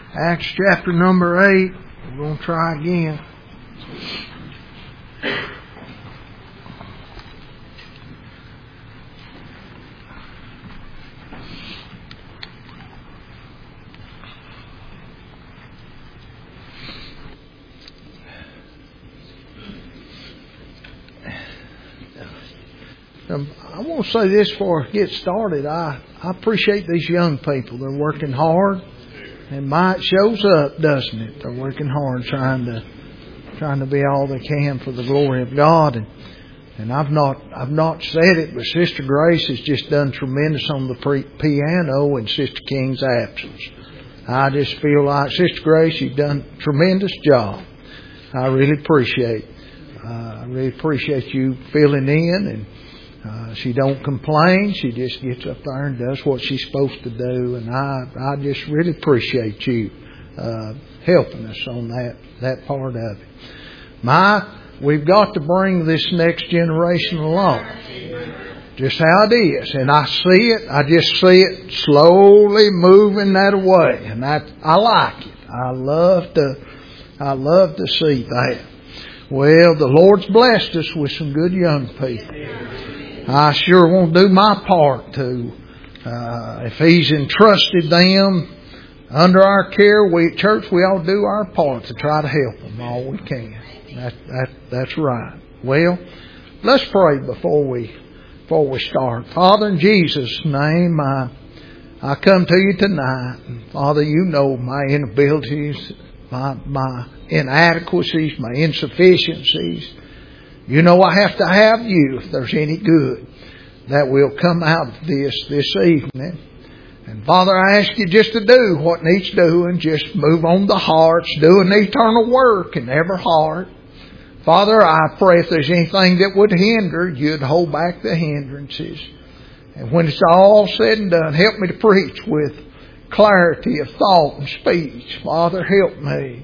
Acts chapter number 8. We're going to try again. I want to say this before I get started. I appreciate these young people. They're working hard, and might shows up, doesn't it? They're working hard, trying to be all they can for the glory of God. And I've not said it, but Sister Grace has just done tremendous on the piano in Sister King's absence. I just feel like, Sister Grace, you've done a tremendous job. I really appreciate you filling in, and she don't complain. She just gets up there and does what she's supposed to do. And I just really appreciate you helping us on that part of it. We've got to bring this next generation along. Just how it is. And I just see it slowly moving that way. And I like it. I love to see that. Well, the Lord's blessed us with some good young people. I sure want to do my part to, if He's entrusted them under our care, church, we ought to do our part to try to help them all we can. That's right. Well, let's pray before we start. Father, in Jesus' name, I come to you tonight. And Father, you know my inabilities, my inadequacies, my insufficiencies. You know I have to have you if there's any good that will come out of this evening. And Father, I ask you just to do what needs doing. Just move on the hearts, do an eternal work in every heart. Father, I pray if there's anything that would hinder, you'd hold back the hindrances. And when it's all said and done, help me to preach with clarity of thought and speech. Father, help me.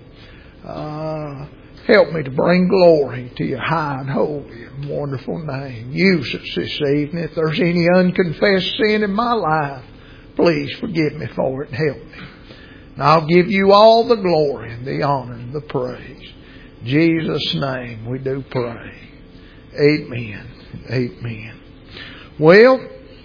Help me to bring glory to your high and holy and wonderful name. Use us this evening. If there's any unconfessed sin in my life, please forgive me for it and help me. And I'll give you all the glory and the honor and the praise. In Jesus' name we do pray. Amen. Amen. Well,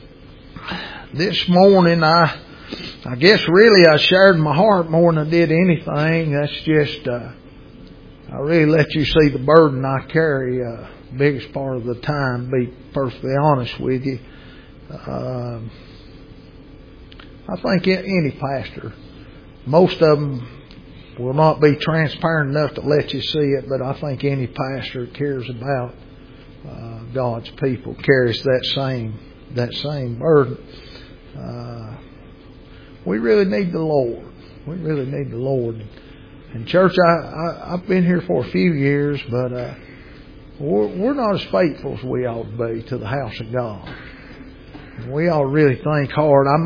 this morning I guess really I shared my heart more than I did anything. That's just... I really let you see the burden I carry biggest part of the time, to be perfectly honest with you. I think any pastor, most of them will not be transparent enough to let you see it, but I think any pastor who cares about God's people carries that same burden. We really need the Lord. We really need the Lord. And church, I've been here for a few years, but we're not as faithful as we ought to be to the house of God. We ought to really think hard. I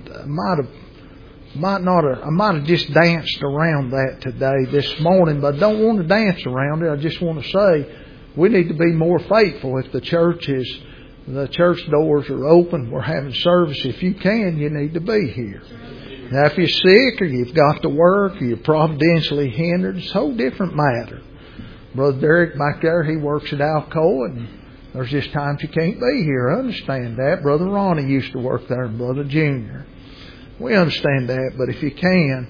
might have just danced around that today, this morning, but I don't want to dance around it. I just want to say we need to be more faithful. If the church doors are open, we're having service. If you can, you need to be here. Now, if you're sick or you've got to work or you're providentially hindered, it's a whole different matter. Brother Derek back there, he works at Alcoa, and there's just times you can't be here. I understand that. Brother Ronnie used to work there, and Brother Junior. We understand that, but if you can,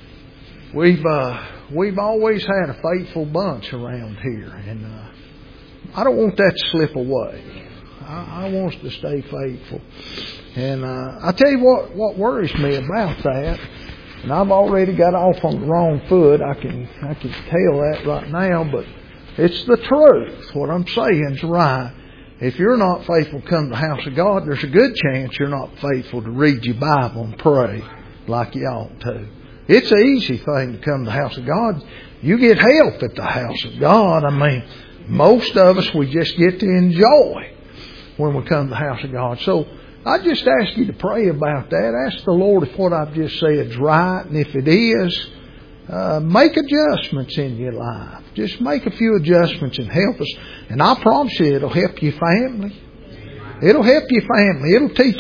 we've always had a faithful bunch around here, and I don't want that to slip away. I want us to stay faithful. And I tell you what worries me about that, and I've already got off on the wrong foot. I can tell that right now, but it's the truth. What I'm saying is right. If you're not faithful to come to the house of God, there's a good chance you're not faithful to read your Bible and pray like you ought to. It's an easy thing to come to the house of God. You get help at the house of God. I mean, most of us, we just get to enjoy when we come to the house of God. So I just ask you to pray about that. Ask the Lord if what I've just said is right. And if it is, make adjustments in your life. Just make a few adjustments and help us. And I promise you it'll help your family. It'll help your family. It'll teach you.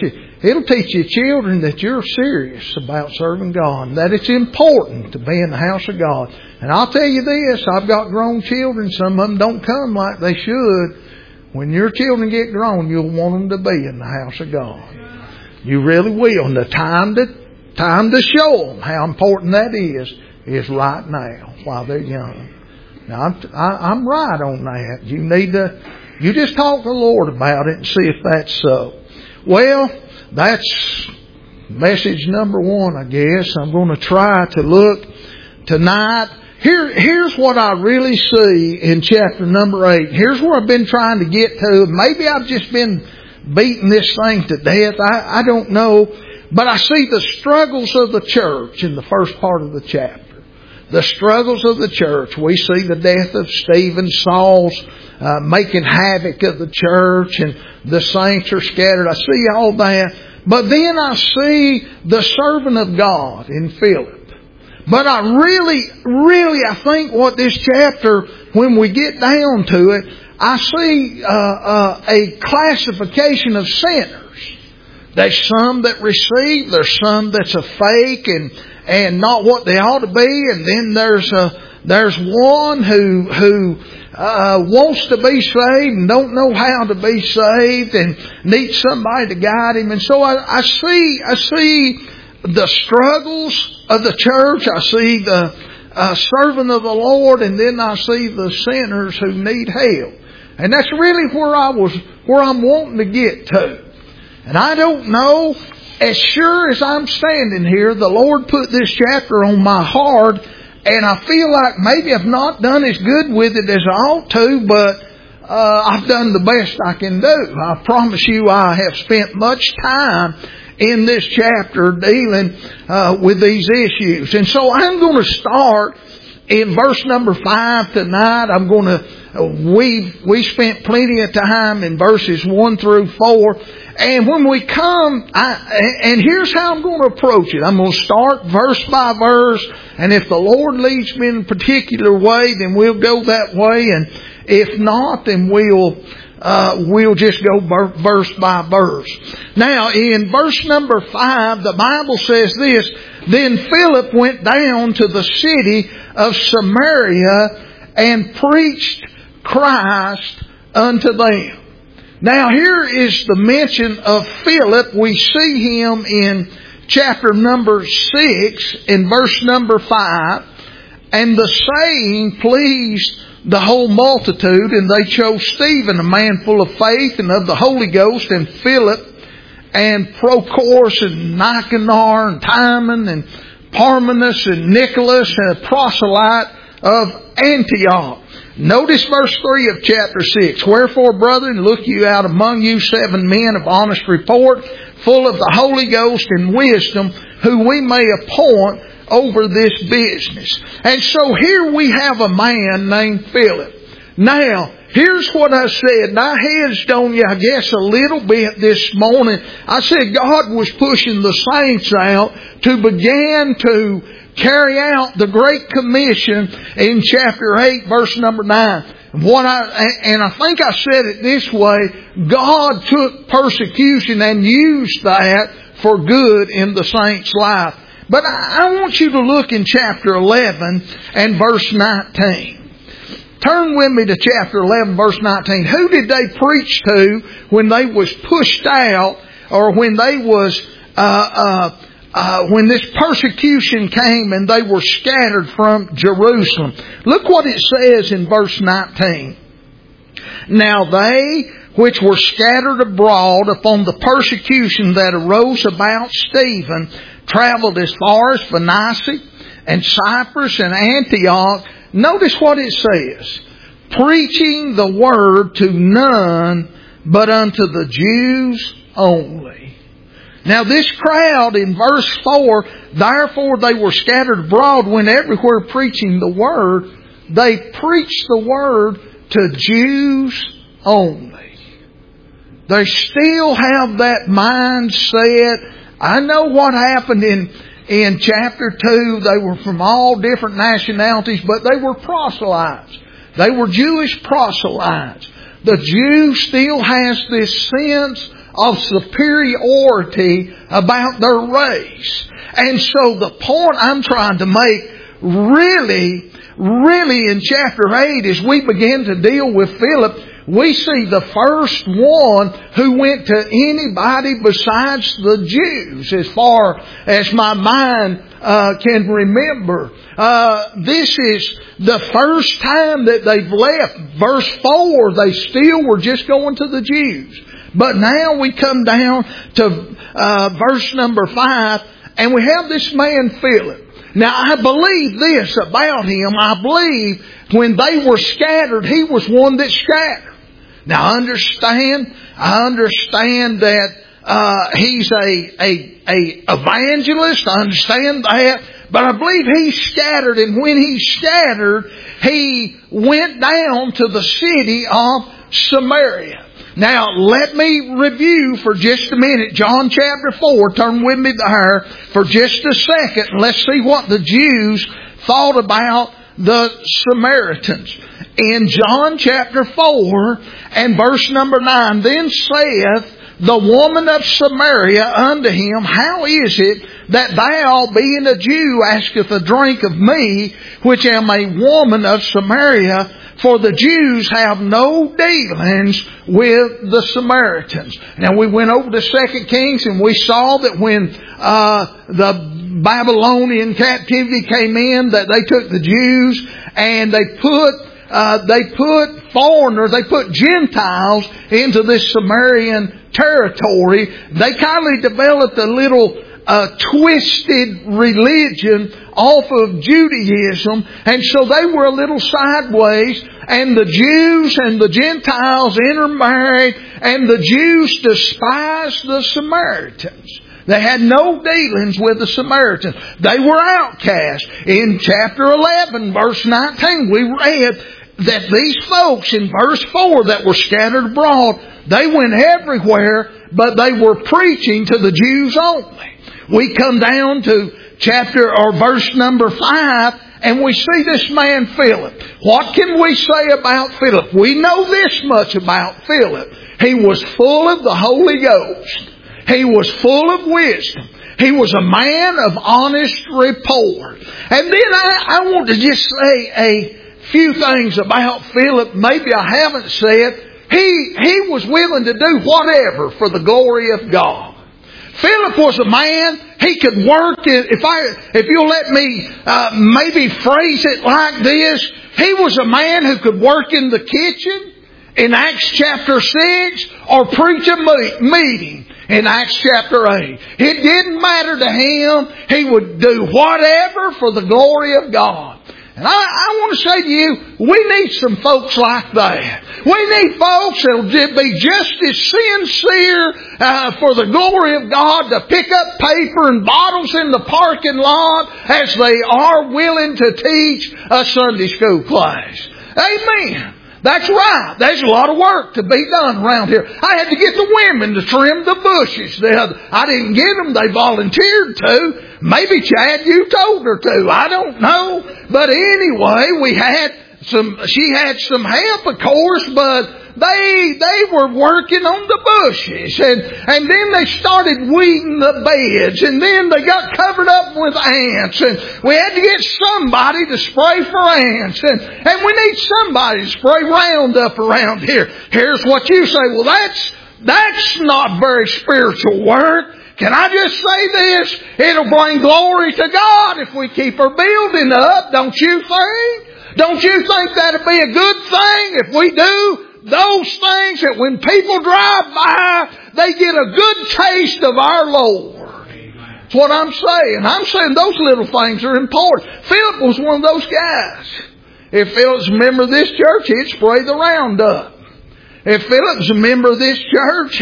It'll teach your children that you're serious about serving God, and that it's important to be in the house of God. And I'll tell you this, I've got grown children. Some of them don't come like they should. When your children get grown, you'll want them to be in the house of God. You really will. And the time to show them how important that is right now while they're young. Now, I'm right on that. You just talk to the Lord about it and see if that's so. Well, that's message number 1, I guess. I'm going to try to look tonight. Here's what I really see in chapter number 8. Here's where I've been trying to get to. Maybe I've just been beating this thing to death. I don't know. But I see the struggles of the church in the first part of the chapter. The struggles of the church. We see the death of Stephen, Saul's making havoc of the church, and the saints are scattered. I see all that. But then I see the servant of God in Philip. But I really think what this chapter, when we get down to it, I see a classification of sinners. There's some that receive, there's some that's a fake and not what they ought to be, and then there's one who wants to be saved and don't know how to be saved and needs somebody to guide him. And so I see the struggles of the church. I see the servant of the Lord, and then I see the sinners who need help. And that's really where I'm wanting to get to. And I don't know, as sure as I'm standing here, the Lord put this chapter on my heart, and I feel like maybe I've not done as good with it as I ought to, but I've done the best I can do. I promise you I have spent much time in this chapter dealing with these issues. And so I'm going to start in verse number 5 tonight. We spent plenty of time in verses 1 through 4. And when we come, and here's how I'm going to approach it. I'm going to start verse by verse, and if the Lord leads me in a particular way, then we'll go that way, and if not, then we'll just go verse by verse. Now, in verse number 5, the Bible says this: Then Philip went down to the city of Samaria and preached Christ unto them. Now here is the mention of Philip. We see him in chapter number 6 in verse number 5. And the saying pleased the whole multitude, and they chose Stephen, a man full of faith and of the Holy Ghost, and Philip, and Prochorus, and Nicanor, and Timon, and Parmenas, and Nicholas, and a proselyte of Antioch. Notice verse 3 of chapter 6. Wherefore, brethren, look you out among you 7 men of honest report, full of the Holy Ghost and wisdom, who we may appoint over this business. And so here we have a man named Philip. Now, here's what I said, and I hedged on you, I guess, a little bit this morning. I said God was pushing the saints out to begin to carry out the Great Commission in chapter 8, verse number 9. And I think I said it this way: God took persecution and used that for good in the saint's life. But I want you to look in chapter 11 and verse 19. Turn with me to chapter 11, verse 19. Who did they preach to when they was pushed out, or when they was when this persecution came and they were scattered from Jerusalem? Look what it says in verse 19. Now they which were scattered abroad upon the persecution that arose about Stephen traveled as far as Phoenicia and Cyprus and Antioch. Notice what it says: preaching the word to none but unto the Jews only. Now this crowd in verse 4, therefore they were scattered abroad, went everywhere preaching the word. They preached the word to Jews only. They still have that mindset. I know what happened in chapter 2. They were from all different nationalities, but they were proselytes. They were Jewish proselytes. The Jew still has this sense of superiority about their race. And so the point I'm trying to make really in chapter 8, as we begin to deal with Philip, we see the first one who went to anybody besides the Jews, as far as my mind can remember. This is the first time that they've left. Verse 4, they still were just going to the Jews. But now we come down to verse number 5, and we have this man Philip. Now I believe this about him. I believe when they were scattered, he was one that scattered. Now I understand that he's a evangelist. I understand that. But I believe he scattered, and when he scattered, he went down to the city of Samaria. Now, let me review for just a minute John chapter 4. Turn with me there for just a second, and let's see what the Jews thought about the Samaritans. In John chapter 4 and verse number 9, then saith the woman of Samaria unto him, how is it that thou, being a Jew, asketh a drink of me, which am a woman of Samaria? For the Jews have no dealings with the Samaritans. Now we went over to 2 Kings, and we saw that when the Babylonian captivity came in, that they took the Jews and they put foreigners, they put Gentiles into this Samarian territory. They kindly developed a little twisted religion off of Judaism, and so they were a little sideways, and the Jews and the Gentiles intermarried, and the Jews despised the Samaritans. They had no dealings with the Samaritans. They were outcasts. In chapter 11, verse 19, we read that these folks in verse 4 that were scattered abroad, they went everywhere, but they were preaching to the Jews only. We come down to chapter or verse number 5, and we see this man Philip. What can we say about Philip? We know this much about Philip. He was full of the Holy Ghost. He was full of wisdom. He was a man of honest report. And then I want to just say a few things about Philip. Maybe I haven't said. He was willing to do whatever for the glory of God. Philip was a man, he could work, if you'll let me maybe phrase it like this, he was a man who could work in the kitchen in Acts chapter 6 or preach a meeting in Acts chapter 8. It didn't matter to him. He would do whatever for the glory of God. And I want to say to you, we need some folks like that. We need folks that will be just as sincere for the glory of God to pick up paper and bottles in the parking lot as they are willing to teach a Sunday school class. Amen. That's right. There's a lot of work to be done around here. I had to get the women to trim the bushes. I didn't get them. They volunteered to. Maybe, Chad, you told her to. I don't know. But anyway, she had some help, of course, but they were working on the bushes. And then they started weeding the beds. And then they got covered up with ants. And we had to get somebody to spray for ants. And we need somebody to spray Roundup around here. Here's what you say. Well, that's not very spiritual work. Can I just say this? It'll bring glory to God if we keep our building up, don't you think? Don't you think that'll be a good thing if we do those things that when people drive by, they get a good taste of our Lord? That's what I'm saying. I'm saying those little things are important. Philip was one of those guys. If Philip's a member of this church, he'd spray the Roundup. If Philip's a member of this church,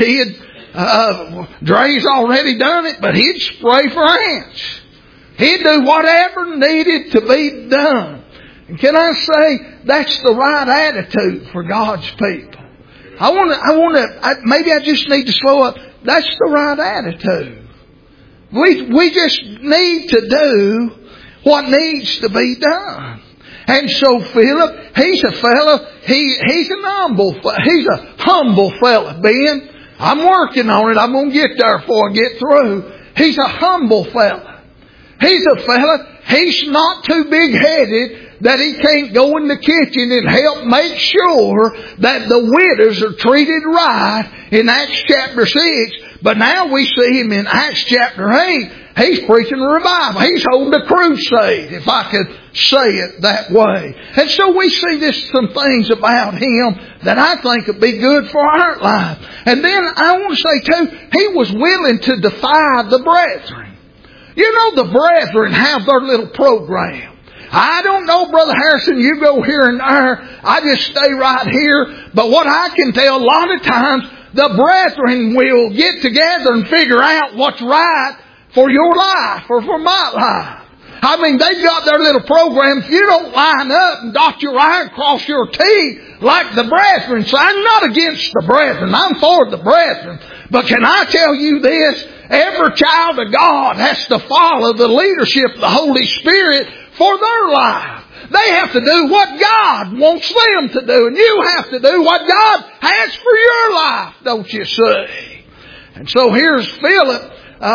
Dre's already done it, but he'd spray for ants. He'd do whatever needed to be done. And can I say, that's the right attitude for God's people. Maybe I just need to slow up. That's the right attitude. We just need to do what needs to be done. And so Philip, he's a fellow, he's a humble fellow, Ben. I'm working on it. I'm going to get there before I get through. He's a humble fella. He's a fella, he's not too big-headed that he can't go in the kitchen and help make sure that the widows are treated right in Acts chapter 6. But now we see him in Acts chapter 8. He's preaching a revival. He's holding a crusade, if I could say it that way. And so we see some things about him that I think would be good for our life. And then I want to say too, he was willing to defy the brethren. You know, the brethren have their little program. I don't know, Brother Harrison, you go here and there. I just stay right here. But what I can tell, a lot of times, the brethren will get together and figure out what's right for your life or for my life. I mean, they've got their little program. If you don't line up and dot your I and cross your T like the brethren. So I'm not against the brethren. I'm for the brethren. But can I tell you this? Every child of God has to follow the leadership of the Holy Spirit for their life. They have to do what God wants them to do. And you have to do what God has for your life, don't you see? And so here's Philip.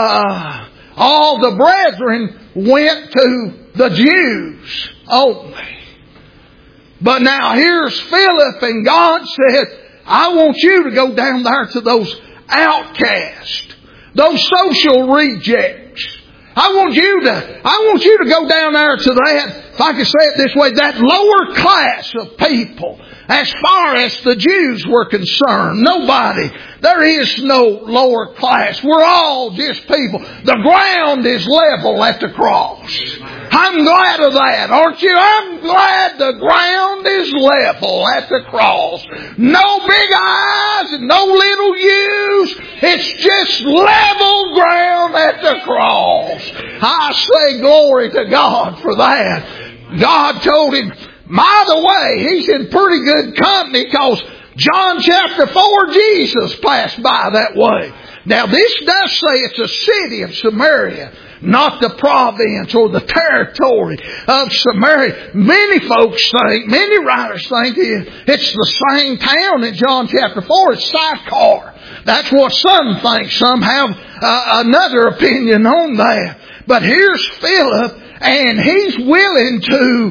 All the brethren went to the Jews only. But now here's Philip, and God said, I want you to go down there to those outcasts, those social rejects. I want you to go down there to that, if I can say it this way, that lower class of people. As far as the Jews were concerned, nobody, there is no lower class. We're all just people. The ground is level at the cross. I'm glad of that, aren't you? I'm glad the ground is level at the cross. No big I's and no little U's. It's just level ground at the cross. I say glory to God for that. God told him, by the way, he's in pretty good company because John chapter 4, Jesus passed by that way. Now this does say it's a city of Samaria, not the province or the territory of Samaria. Many folks think, many writers think it's the same town in John chapter 4. It's Sychar. That's what some think. Some have another opinion on that. But here's Philip, and he's willing to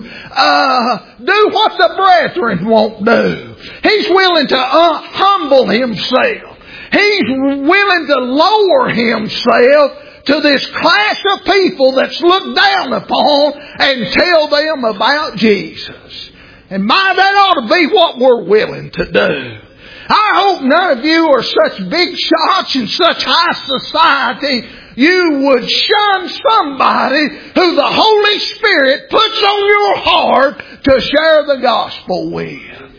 do what the brethren won't do. He's willing to humble himself. He's willing to lower himself to this class of people that's looked down upon and tell them about Jesus. And that ought to be what we're willing to do. I hope none of you are such big shots in such high society you would shun somebody who the Holy Spirit puts on your heart to share the gospel with.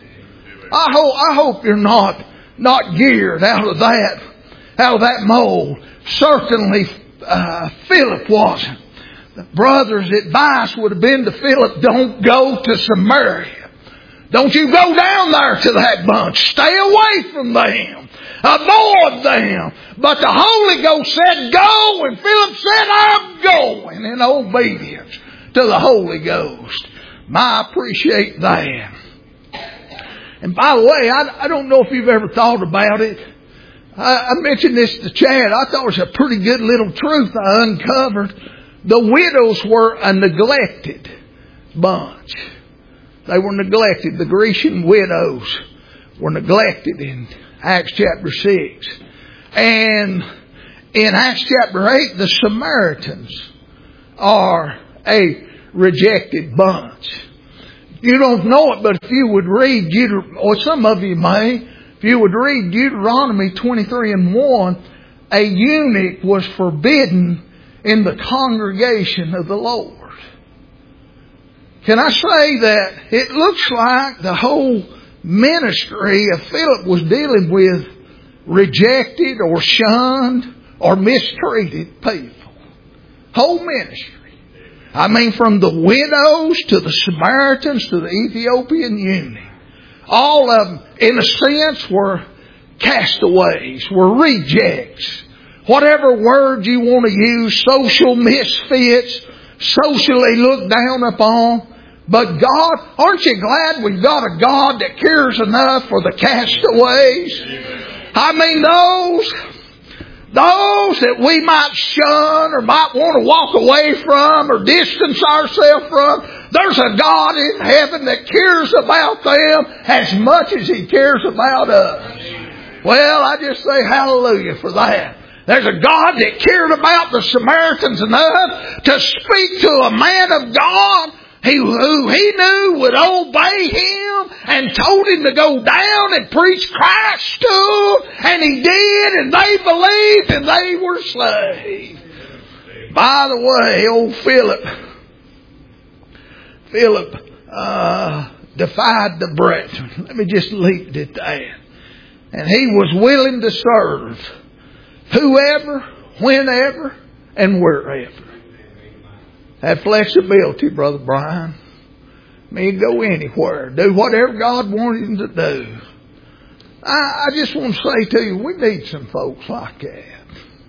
I hope you're not geared out of that mold. Certainly Philip wasn't. The brother's advice would have been to Philip, don't go to Samaria. Don't you go down there to that bunch. Stay away from them. Avoid them. But the Holy Ghost said go, and Philip said I'm going in obedience to the Holy Ghost. I appreciate that. And by the way, I don't know if you've ever thought about it. I mentioned this to Chad. I thought it was a pretty good little truth I uncovered. The widows were a neglected bunch. They were neglected. The Grecian widows were neglected in Acts chapter 6. And in Acts chapter 8, the Samaritans are a rejected bunch. You don't know it, but if you would read, or some of you may, if you would read Deuteronomy 23:1, a eunuch was forbidden in the congregation of the Lord. Can I say that it looks like the whole ministry of Philip was dealing with rejected or shunned or mistreated people. Whole ministry. I mean, from the widows to the Samaritans to the Ethiopian eunuch. All of them, in a sense, were castaways, were rejects. Whatever word you want to use, social misfits, socially looked down upon. But God, aren't you glad we've got a God that cares enough for the castaways? I mean, those that we might shun or might want to walk away from or distance ourselves from, there's a God in heaven that cares about them as much as He cares about us. Well, I just say hallelujah for that. There's a God that cared about the Samaritans enough to speak to a man of God who he knew would obey Him, and told him to go down and preach Christ to them. And He did, and they believed, and they were saved. By the way, old Philip defied the brethren. Let me just leave it at that. And he was willing to serve whoever, whenever, and wherever. That flexibility, Brother Brian. I mean, go anywhere. Do whatever God wanted him to do. I just want to say to you, we need some folks like that.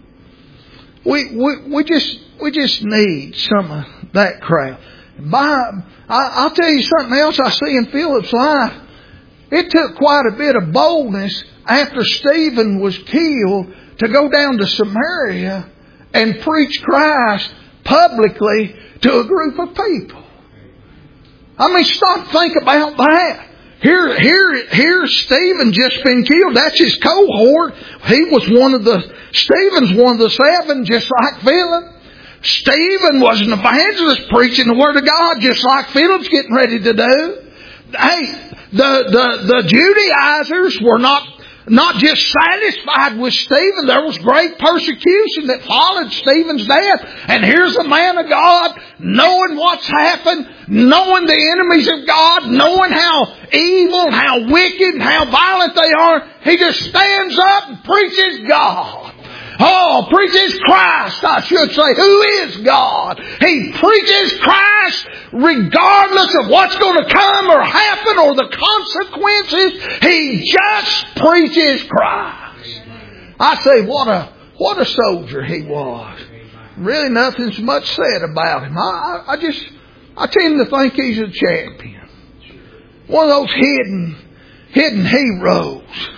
We just need some of that crowd. I'll tell you something else I see in Philip's life. It took quite a bit of boldness after Stephen was killed to go down to Samaria and preach Christ publicly to a group of people. I mean, stop, think about that. Here's Stephen just been killed. That's his cohort. Stephen's one of the 7, just like Philip. Stephen was an evangelist preaching the Word of God, just like Philip's getting ready to do. Hey, the Judaizers were not just satisfied with Stephen. There was great persecution that followed Stephen's death. And here's a man of God, knowing what's happened, knowing the enemies of God, knowing how evil, how wicked, and how violent they are. He just stands up and preaches God. Oh, preaches Christ, I should say. Who is God? He preaches Christ regardless of what's going to come or happen or the consequences. He just preaches Christ. I say, what a soldier he was. Really nothing's much said about him. I tend to think he's a champion. One of those hidden heroes.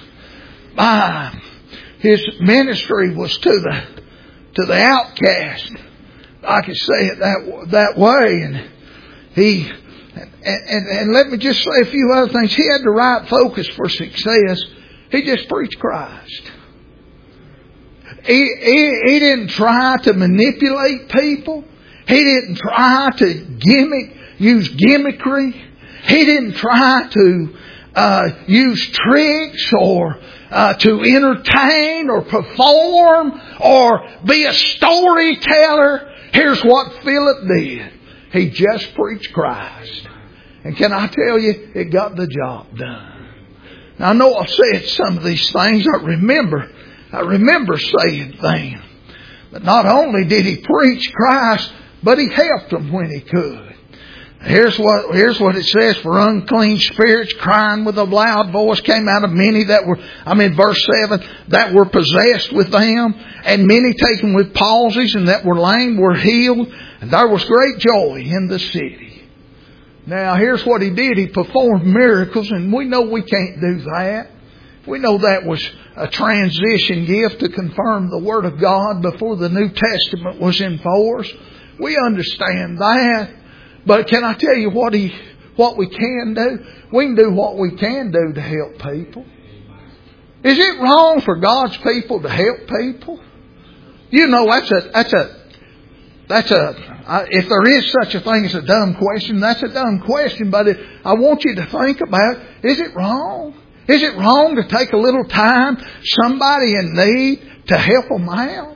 His ministry was to the outcast. I could say it that way. And let me just say a few other things. He had the right focus for success. He just preached Christ. He didn't try to manipulate people. He didn't try to use gimmickry. He didn't try to use tricks or to entertain or perform or be a storyteller. Here's what Philip did. He just preached Christ. And can I tell you, it got the job done. Now I know I've said some of these things. I remember saying things. But not only did he preach Christ, but he helped them when he could. Here's what it says. For unclean spirits crying with a loud voice came out of many verse 7, that were possessed with them, and many taken with palsies and that were lame were healed, and there was great joy in the city. Now here's what he did. He performed miracles, and we know we can't do that. We know that was a transition gift to confirm the Word of God before the New Testament was in force. We understand that. But can I tell you what we can do? We can do what we can do to help people. Is it wrong for God's people to help people? You know, if there is such a thing as a dumb question, that's a dumb question. But I want you to think about, is it wrong? Is it wrong to take a little time, somebody in need, to help them out?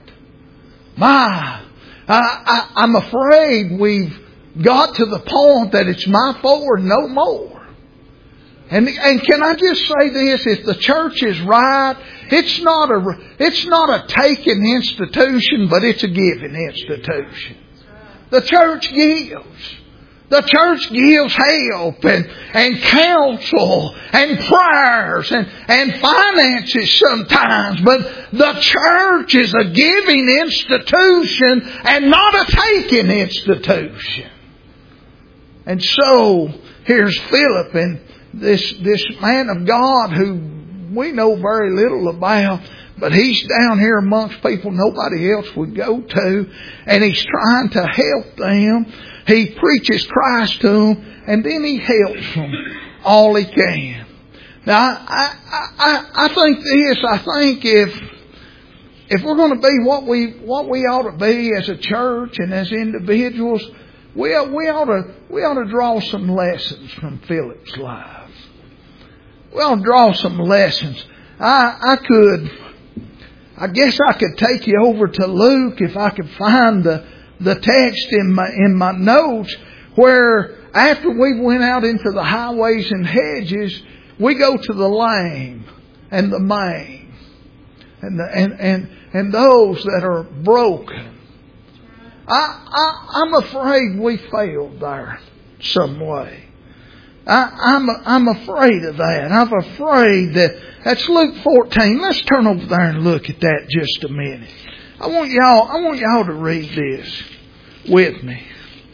I'm afraid we've got to the point that it's my forward, no more. And can I just say this? If the church is right, it's not a taking institution, but it's a giving institution. The church gives. The church gives help and counsel and prayers and finances sometimes. But the church is a giving institution and not a taking institution. And so here's Philip, and this man of God who we know very little about. But he's down here amongst people nobody else would go to. And he's trying to help them. He preaches Christ to them. And then he helps them all he can. Now, I think this. I think if we're going to be what we ought to be as a church and as individuals, we ought to draw some lessons from Philip's life. We ought to draw some lessons. I guess I could take you over to Luke if I could find the text in my notes where after we went out into the highways and hedges, we go to the lame and the maimed and those that are broken. I'm afraid we failed there some way. I'm afraid of that. I'm afraid that's Luke 14. Let's turn over there and look at that just a minute. I want y'all to read this with me.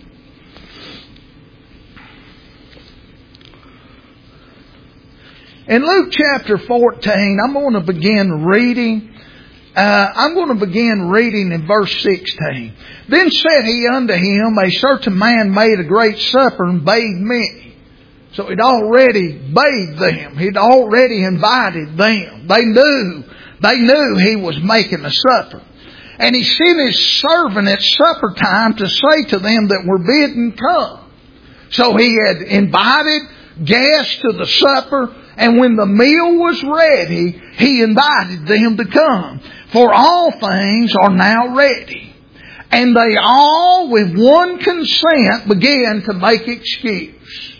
In Luke chapter 14, I'm going to begin reading. I'm going to begin reading in verse 16. Then said he unto him, a certain man made a great supper and bade many. So he'd already bade them. He'd already invited them. They knew he was making a supper. And he sent his servant at supper time to say to them that were bidden, come. So he had invited guests to the supper. And when the meal was ready, he invited them to come. For all things are now ready. And they all with one consent began to make excuse.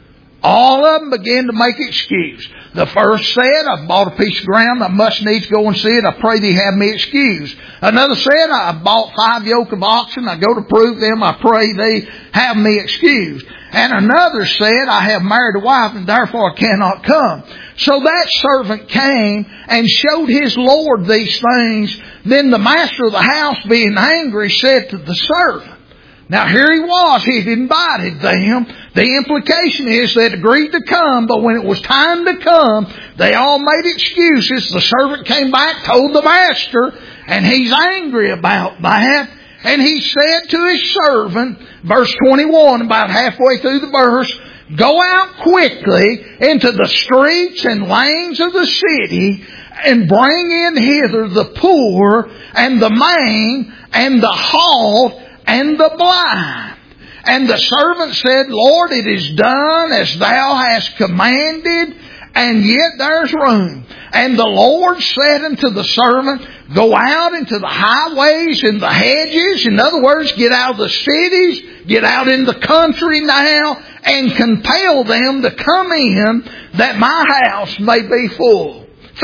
All of them began to make excuse. The first said, I've bought a piece of ground. I must needs go and see it. I pray thee have me excused. Another said, I bought 5 yoke of oxen. I go to prove them. I pray thee have me excused. And another said, I have married a wife and therefore I cannot come. So that servant came and showed his Lord these things. Then the master of the house, being angry, said to the servant, now here he was, he'd invited them. The implication is they'd agreed to come, but when it was time to come, they all made excuses. The servant came back, told the master, and he's angry about that. And he said to his servant, verse 21, about halfway through the verse, go out quickly into the streets and lanes of the city and bring in hither the poor and the maimed and the halt and the blind. And the servant said, Lord, it is done as thou hast commanded, and yet there's room. And the Lord said unto the servant, go out into the highways and the hedges. In other words, get out of the cities, get out in the country now, and compel them to come in that my house may be filled.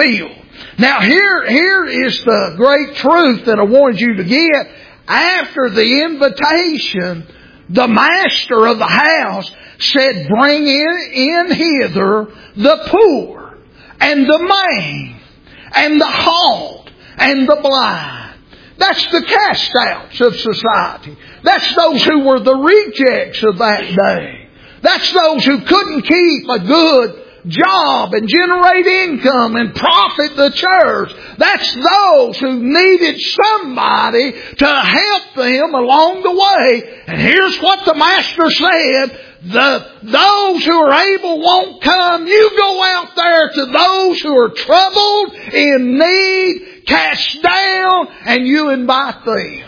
Now here is the great truth that I wanted you to get. After the invitation, the master of the house said, bring in hither the poor and the maimed and the halt and the blind. That's the cast outs of society. That's those who were the rejects of that day. That's those who couldn't keep a good job and generate income and profit the church. That's those who needed somebody to help them along the way. And here's what the master said. Those who are able won't come. You go out there to those who are troubled, in need, cast down, and you invite them.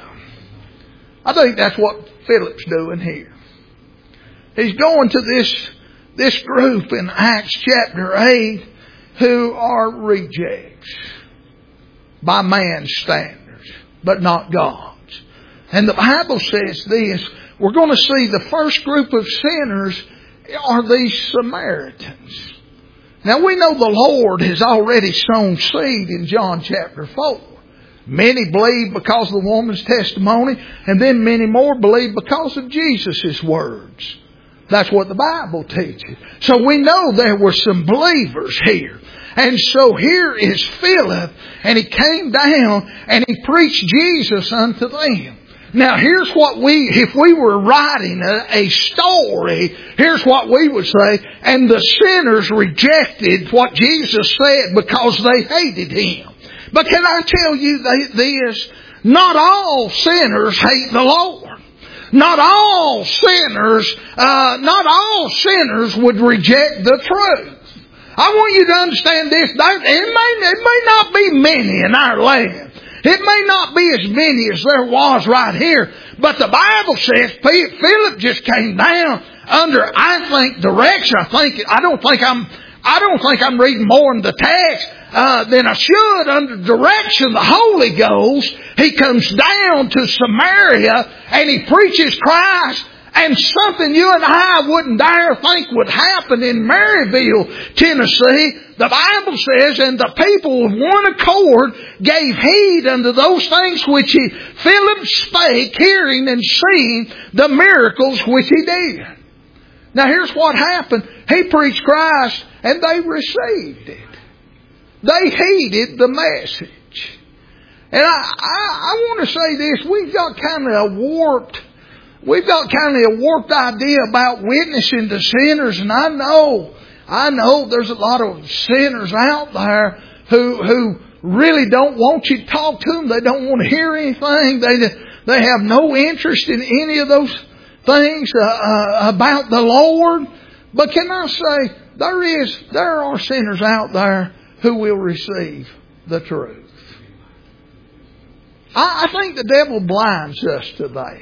I think that's what Philip's doing here. He's going to this group in Acts chapter 8 who are rejects by man's standards, but not God's. And the Bible says this, we're going to see the first group of sinners are these Samaritans. Now we know the Lord has already sown seed in John chapter 4. Many believe because of the woman's testimony, and then many more believe because of Jesus' words. That's what the Bible teaches. So we know there were some believers here. And so here is Philip, and he came down and he preached Jesus unto them. Now here's what if we were writing a story, here's what we would say, and the sinners rejected what Jesus said because they hated Him. But can I tell you this? Not all sinners hate the Lord. Not all sinners would reject the truth. I want you to understand this. It may not be many in our land. It may not be as many as there was right here. But the Bible says Philip just came down under, I think, direction. I don't think I'm reading more in the text than I should. Under direction of the Holy Ghost, he comes down to Samaria and he preaches Christ. And something you and I wouldn't dare think would happen in Maryville, Tennessee. The Bible says, and the people with one accord gave heed unto those things which Philip spake, hearing and seeing the miracles which he did. Now here's what happened. He preached Christ and they received it. They heeded the message. And I want to say this. We've got kind of a warped idea about witnessing to sinners, and I know there's a lot of sinners out there who really don't want you to talk to them. They don't want to hear anything. They have no interest in any of those things about the Lord. But can I say, there are sinners out there who will receive the truth. I think the devil blinds us to that.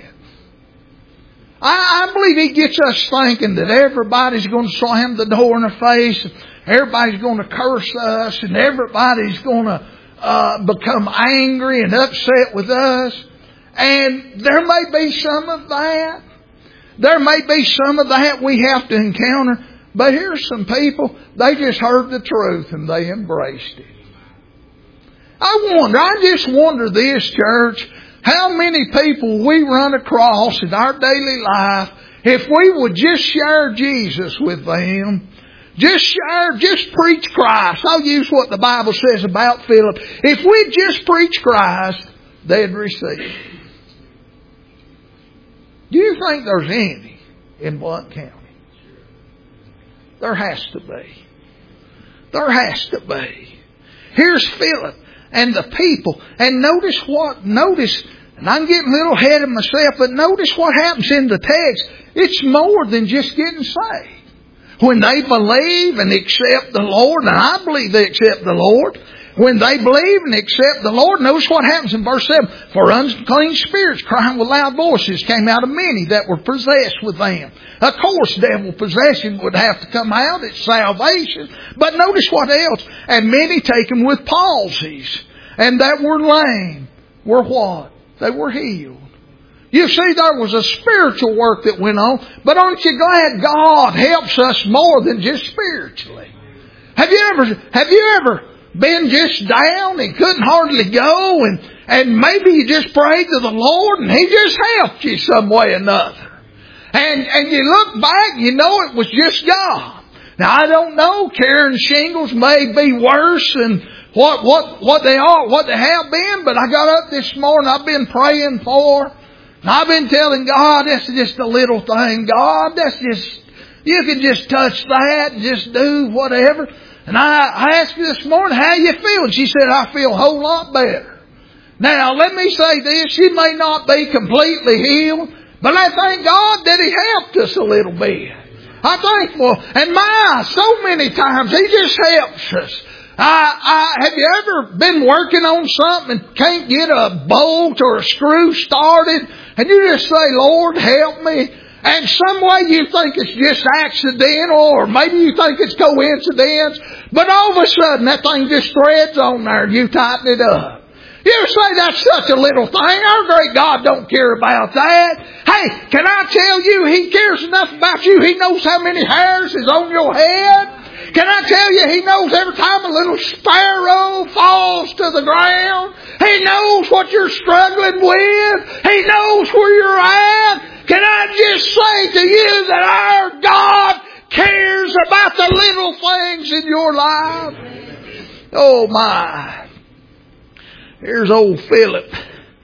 I believe he gets us thinking that everybody's going to slam the door in our face, and everybody's going to curse us, and everybody's going to become angry and upset with us. And there may be some of that. There may be some of that we have to encounter. But here's some people, they just heard the truth and they embraced it. I just wonder this, church, how many people we run across in our daily life, if we would just share Jesus with them, just preach Christ. I'll use what the Bible says about Philip. If we just preach Christ, they'd receive. Do you think there's any in Blount County? There has to be. There has to be. Here's Philip and the people. And notice, and I'm getting a little ahead of myself, but notice what happens in the text. It's more than just getting saved. When they believe and accept the Lord, and I believe they accept the Lord, when they believe and accept the Lord, notice what happens in verse 7. For unclean spirits crying with loud voices came out of many that were possessed with them. Of course, devil possession would have to come out. It's salvation. But notice what else. And many taken with palsies, and that were lame, were what? They were healed. You see, there was a spiritual work that went on. But aren't you glad God helps us more than just spiritually? Have you ever been just down and couldn't hardly go, and maybe you just prayed to the Lord and He just helped you some way or another? And you look back, you know it was just God. Now I don't know, Karen shingles may be worse than what they have been, but I got up this morning, I've been praying for, and I've been telling God, that's just a little thing, God, you can just touch that and just do whatever. And I asked her this morning, how you feel? And she said, I feel a whole lot better. Now, let me say this. She may not be completely healed, but I thank God that He helped us a little bit. I'm thankful. And so many times He just helps us. Have you ever been working on something and can't get a bolt or a screw started? And you just say, Lord, help me. And some way you think it's just accidental, or maybe you think it's coincidence, but all of a sudden that thing just threads on there and you tighten it up. You say that's such a little thing. Our great God don't care about that. Hey, can I tell you, He cares enough about you. He knows how many hairs is on your head. Can I tell you, He knows every time a little sparrow falls to the ground. He knows what you're struggling with. He knows where you're at. Can I just say to you that our God cares about the little things in your life? Oh my. Here's old Philip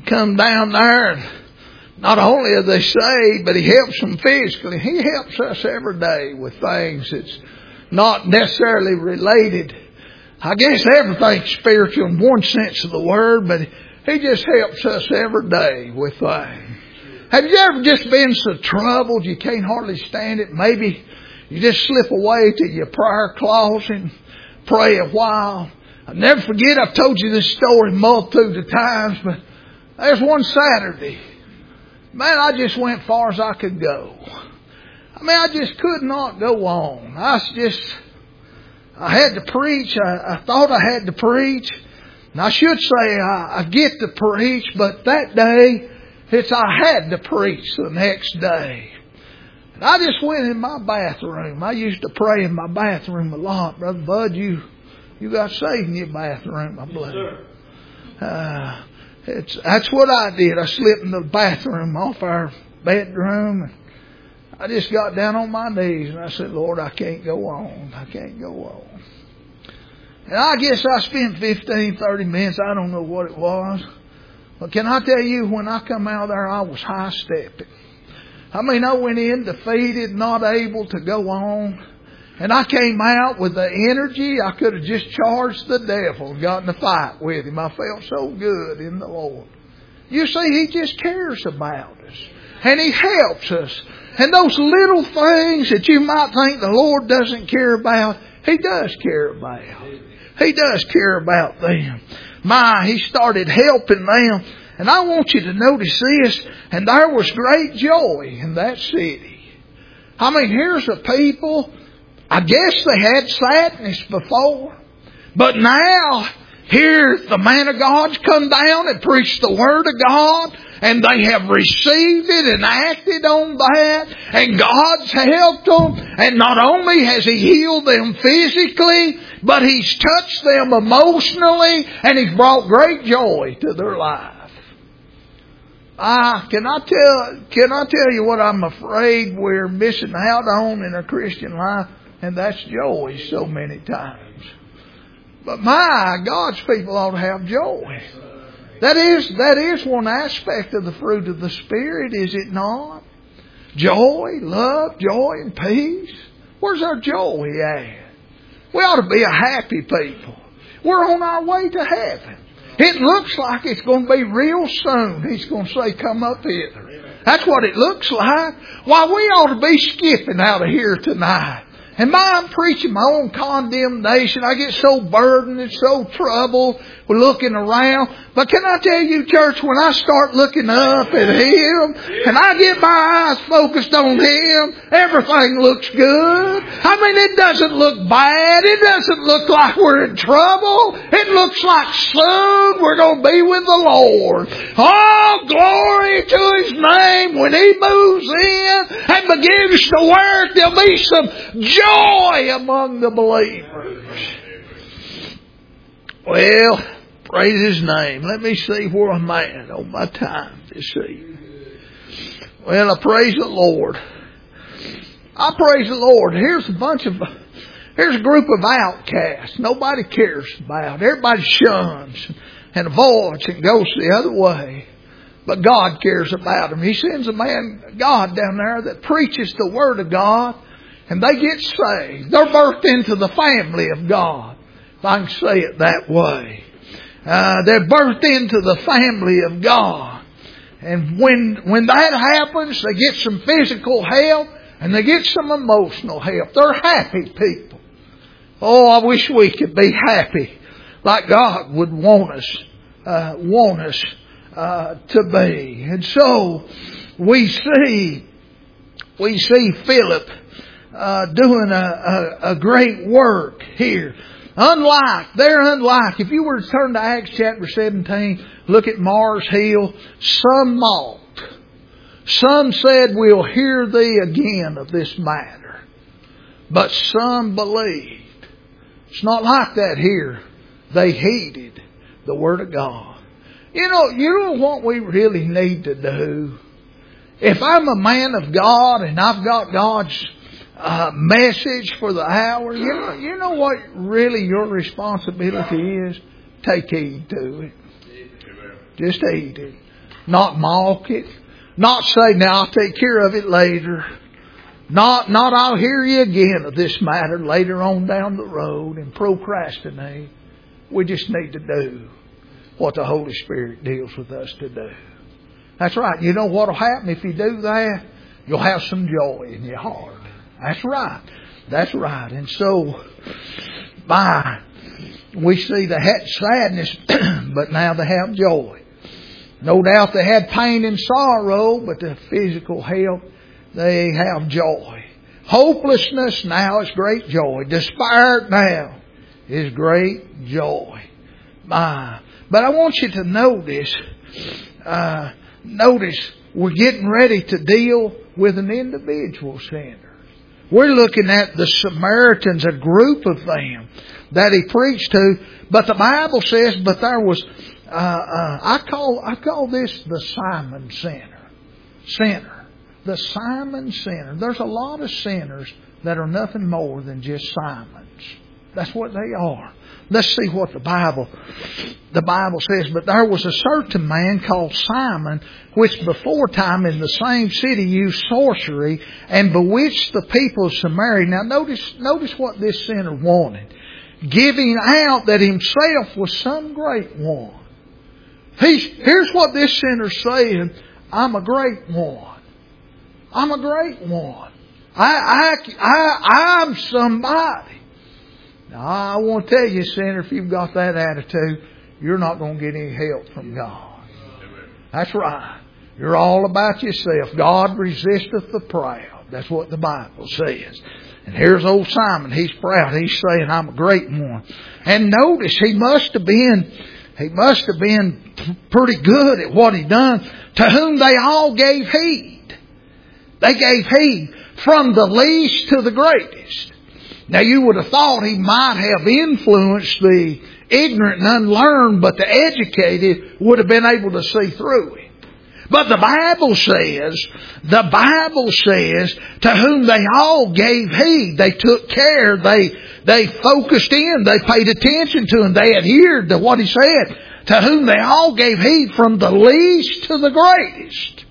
come down there, and not only are they saved, but He helps them physically. He helps us every day with things that's not necessarily related. I guess everything's spiritual in one sense of the word, but He just helps us every day with things. Have you ever just been so troubled you can't hardly stand it? Maybe you just slip away to your prayer closet and pray a while. I'll never forget, I've told you this story multitude of times, but there's one Saturday. Man, I just went as far as I could go. I mean, I just could not go on. I had to preach. I thought I had to preach. And I should say I get to preach, but that day, I had to preach the next day. And I just went in my bathroom. I used to pray in my bathroom a lot. Brother Bud, you got saved in your bathroom, I believe. That's what I did. I slipped in the bathroom off our bedroom. And I just got down on my knees and I said, Lord, I can't go on. I can't go on. And I guess I spent 15, 30 minutes. I don't know what it was. But can I tell you, when I come out of there, I was high-stepping. I mean, I went in defeated, not able to go on. And I came out with the energy. I could have just charged the devil and got in a fight with him. I felt so good in the Lord. You see, He just cares about us. And He helps us. And those little things that you might think the Lord doesn't care about, He does care about. He does care about them. He started helping them. And I want you to notice this. And there was great joy in that city. I mean, here's a people, I guess they had sadness before. But now, here the man of God's come down and preached the Word of God. And they have received it and acted on that. And God's helped them. And not only has He healed them physically, but He's touched them emotionally. And He's brought great joy to their life. Can I tell you what I'm afraid we're missing out on in our Christian life? And that's joy so many times. But God's people ought to have joy. That is one aspect of the fruit of the Spirit, is it not? Joy, love, joy, and peace. Where's our joy at? We ought to be a happy people. We're on our way to heaven. It looks like it's going to be real soon. He's going to say, come up hither. That's what it looks like. Why, we ought to be skipping out of here tonight. And I'm preaching my own condemnation. I get so burdened and so troubled with looking around. But can I tell you, church, when I start looking up at Him and I get my eyes focused on Him, everything looks good. I mean, it doesn't look bad. It doesn't look like we're in trouble. It looks like soon we're going to be with the Lord. Oh, glory to His name. When He moves in and begins to work, there'll be some joy among the believers. Well, praise His name. Let me see where I'm at on my time this evening. Well, I praise the Lord. I praise the Lord. Here's a group of outcasts. Nobody cares about. Everybody shuns and avoids and goes the other way. But God cares about them. He sends a man, God, down there that preaches the Word of God. And they get saved. They're birthed into the family of God, if I can say it that way. They're birthed into the family of God. And when that happens, they get some physical help and they get some emotional help. They're happy people. Oh, I wish we could be happy like God would want us to be. And so we see Philip doing a great work here. They're unlike. If you were to turn to Acts chapter 17, look at Mars Hill. Some mocked. Some said, we'll hear thee again of this matter. But some believed. It's not like that here. They heeded the Word of God. You know what we really need to do? If I'm a man of God and I've got God's message for the hour, you know what really your responsibility is? Take heed to it. Just heed it. Not mock it. Not say, now I'll take care of it later. Not I'll hear you again of this matter later on down the road and procrastinate. We just need to do what the Holy Spirit deals with us to do. That's right. You know what will happen if you do that? You'll have some joy in your heart. That's right. That's right. And so, we see they had sadness, but now they have joy. No doubt they had pain and sorrow, but the physical health, they have joy. Hopelessness now is great joy. Despair now is great joy. But I want you to notice, we're getting ready to deal with an individual sinner. We're looking at the Samaritans, a group of them that he preached to. But the Bible says, but there was, I call this the Simon sinner. The Simon sinner. There's a lot of sinners that are nothing more than just Simons. That's what they are. Let's see what the Bible says. But there was a certain man called Simon, which before time in the same city used sorcery and bewitched the people of Samaria. Now notice what this sinner wanted. Giving out that himself was some great one. Here's what this sinner's saying. I'm a great one. I'm a great one. I'm somebody. Now, I want to tell you, sinner, if you've got that attitude, you're not going to get any help from God. That's right. You're all about yourself. God resisteth the proud. That's what the Bible says. And here's old Simon. He's proud. He's saying, I'm a great one. And notice, he must have been pretty good at what he done. To whom they all gave heed. They gave heed from the least to the greatest. Now you would have thought he might have influenced the ignorant and unlearned, but the educated would have been able to see through him. But the Bible says, to whom they all gave heed. They took care. They focused in. They paid attention to him. They adhered to what he said. To whom they all gave heed from the least to the greatest.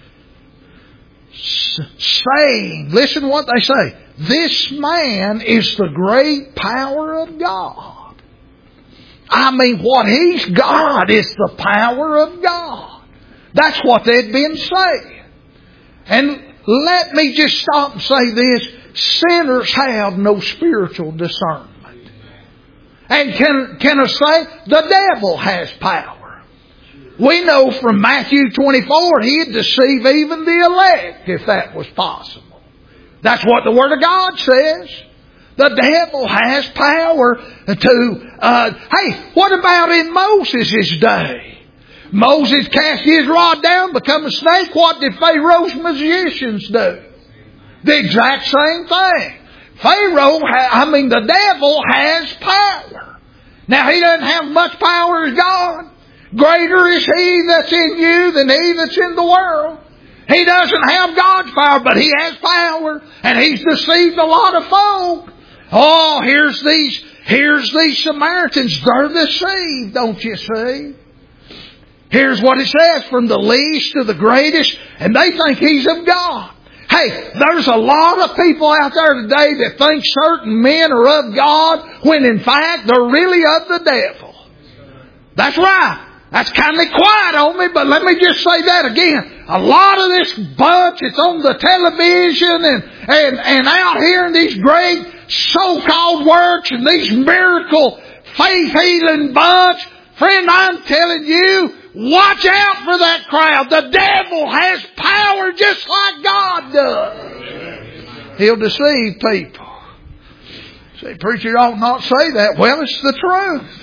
Saying, listen what they say. This man is the great power of God. I mean, what he's got is the power of God. That's what they'd been saying. And let me just stop and say this. Sinners have no spiritual discernment. And can I say, the devil has power. We know from Matthew 24, he'd deceive even the elect if that was possible. That's what the Word of God says. The devil has power to... hey, what about in Moses' day? Moses cast his rod down, become a snake. What did Pharaoh's magicians do? The exact same thing. The devil has power. Now, he doesn't have much power as God. Greater is he that's in you than he that's in the world. He doesn't have God's power, but he has power. And he's deceived a lot of folk. Oh, here's these Samaritans. They're deceived, don't you see? Here's what it says, from the least to the greatest, and they think he's of God. Hey, there's a lot of people out there today that think certain men are of God, when in fact they're really of the devil. That's right. That's kind of quiet on me, but let me just say that again. A lot of this bunch, it's on the television and out here in these great so-called works and these miracle faith-healing bunch. Friend, I'm telling you, watch out for that crowd. The devil has power just like God does. He'll deceive people. Say, preacher, you ought not say that. Well, it's the truth.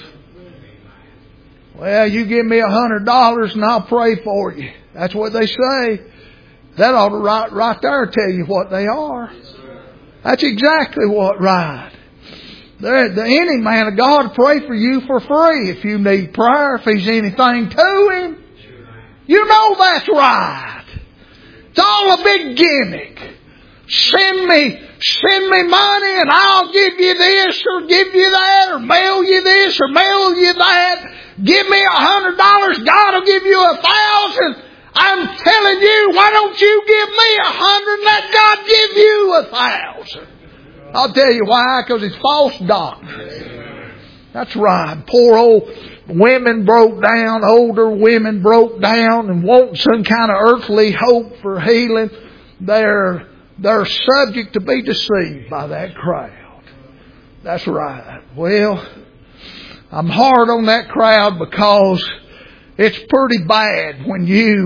Well, you give me $100 and I'll pray for you. That's what they say. That ought to right there tell you what they are. That's exactly what right. Any man of God will pray for you for free if you need prayer, if he's anything to him. You know that's right. It's all a big gimmick. Send send me money and I'll give you this or give you that or mail you this or mail you that. Give me $100, God will give you 1,000. I'm telling you, why don't you give me 100 and let God give you 1,000? I'll tell you why, because it's false doctrine. That's right. Poor old women broke down, older women broke down and want some kind of earthly hope for healing. They're subject to be deceived by that crowd. That's right. Well, I'm hard on that crowd because it's pretty bad when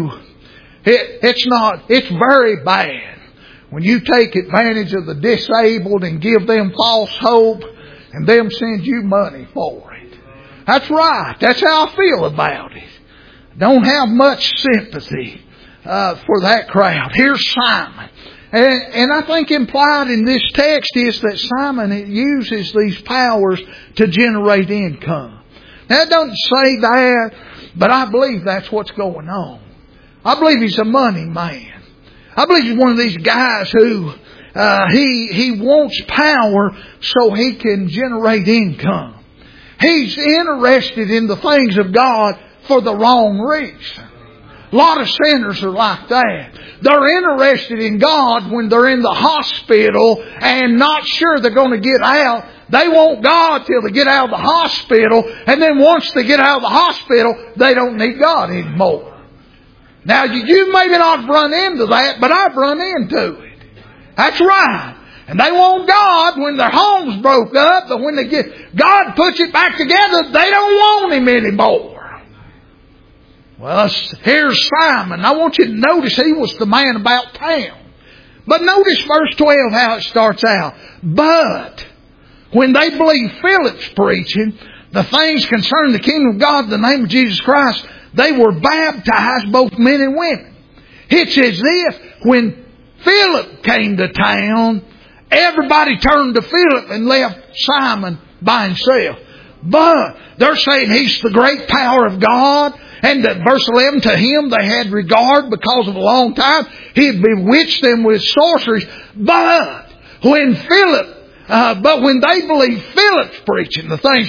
it's very bad when you take advantage of the disabled and give them false hope and them send you money for it. That's right. That's how I feel about it. Don't have much sympathy for that crowd. Here's Simon. And I think implied in this text is that Simon uses these powers to generate income. Now, it doesn't say that, but I believe that's what's going on. I believe he's a money man. I believe he's one of these guys who he wants power so he can generate income. He's interested in the things of God for the wrong reason. A lot of sinners are like that. They're interested in God when they're in the hospital and not sure they're going to get out. They want God till they get out of the hospital, and then once they get out of the hospital, they don't need God anymore. Now, you maybe not run into that, but I've run into it. That's right. And they want God when their home's broke up, but when God puts it back together, they don't want Him anymore. Well, here's Simon. I want you to notice he was the man about town. But notice verse 12 how it starts out. But when they believed Philip's preaching, the things concerning the kingdom of God in the name of Jesus Christ, they were baptized, both men and women. It's as if when Philip came to town, everybody turned to Philip and left Simon by himself. But they're saying he's the great power of God. And verse 11, to him they had regard because of a long time. He had bewitched them with sorceries. But when they believed Philip's preaching, the things